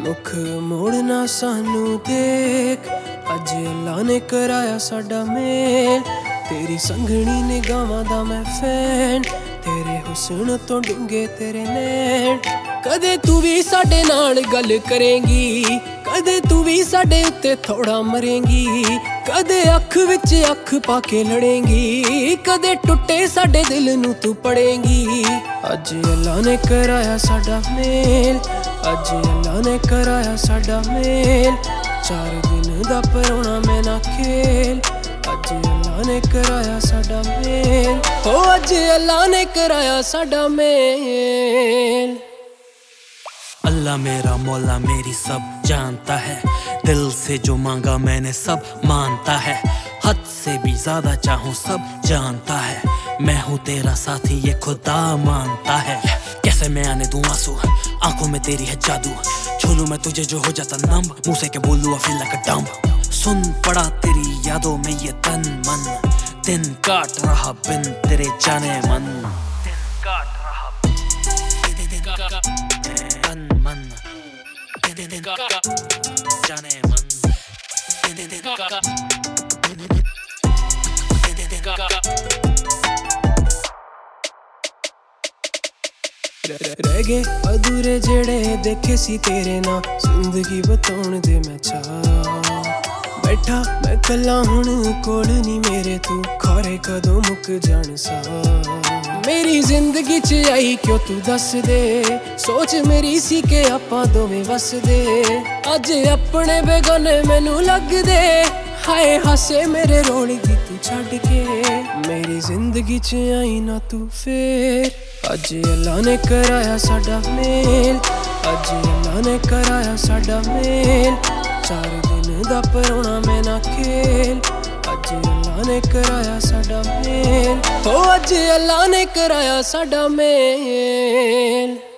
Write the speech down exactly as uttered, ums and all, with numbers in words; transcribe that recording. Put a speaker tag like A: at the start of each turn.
A: मुख मोड़ना सानू देख, अज अल्लाह ने कराया साडा मेल। तेरी संघनी निगाहां दा मैं फैन, तेरे हुस्न तो डूंगे तेरे नैन। कदे तू भी साडे नाल गल करेंगी, कदे तू भी साडे उत्ते थोड़ा मरेंगी। कदे अख विच अख पाके लड़ेंगी, कदे टुटे साडे दिल नू तू पड़ेंगी। अज अल्लाह ने कराया साडा मेल, अज अल्लाह ने कराया साडा मेल। चार दिन दा परौना मैं ना खेल, अज अल्लाह ने कराया साडा मेल। ओ अज अल्लाह ने कराया साडा मेल।
B: अल्लाह मेरा मौला मेरी सब जानता है, दिल से जो मांगा मैंने सब मानता है। हद से भी ज्यादा चाहूं सब जानता है, मैं हूँ तेरा साथी ये खुदा मानता है। कैसे मैं आने दूं आंसू, आंखों में तेरी है जादू। छू लूं मैं तुझे जो हो जाता नम, मुंह से क्या बोलूं I feel like a dumb। सुन पड़ा तेरी यादों में ये तन मन, दिन काट रहा बिन तेरे जाने मन। दिन काट रहा तन मन, जाने मन।
A: रह गए अधूरे जेड़े देखे सी तेरे ना, जिंदगी बताउण दे मैं चाह। बैठा मैं कला हुण कोल नी मेरे, तू खौरे कदों मुक जाण सा। मेरी जिंदगी च आई क्यों तू दस दे, सोच मेरी सी के आपां दोवें वस दे। अज अपने बेगाने मैनू लग दे, हाय हासे मेरे रोली दी तू छड्ड के। मेरी जिंदगी च आई ना तू फेर, अज अल्लाह ने कराया साडा मेल, अज अल्लाह ने कराया साडा मेल। चार दिन दा परौना मैं ना खेल, अज अल्लाह ने कराया साडा मेल। ओ अज अल्लाह ने कराया साडा मेल।